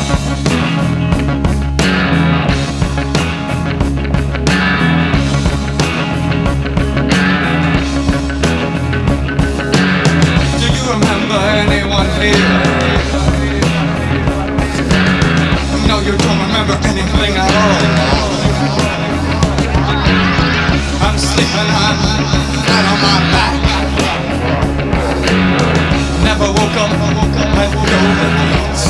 No, you don't remember anything at all. I'm sleeping, I'm flat on my back. Never woke up and go the beats.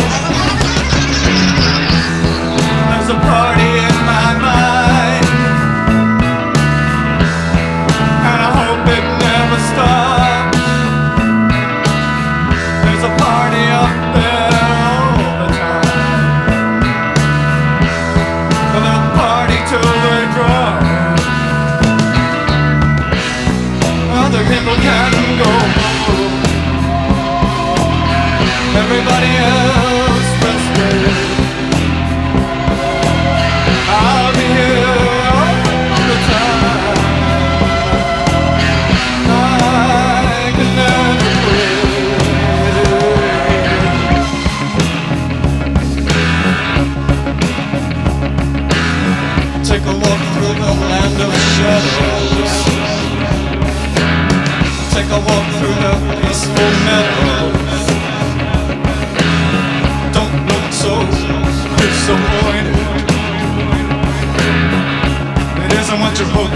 There's a party in my mind, and I hope it never stops. There's a party up there all the time. They'll party till they drop. Other people can go home. Everybody else must wait. I'll be here all the time. I can never quit. Take a walk through the land of shadows. Take a walk through the peaceful meadows. Don't look so disappointed. It isn't what you hoped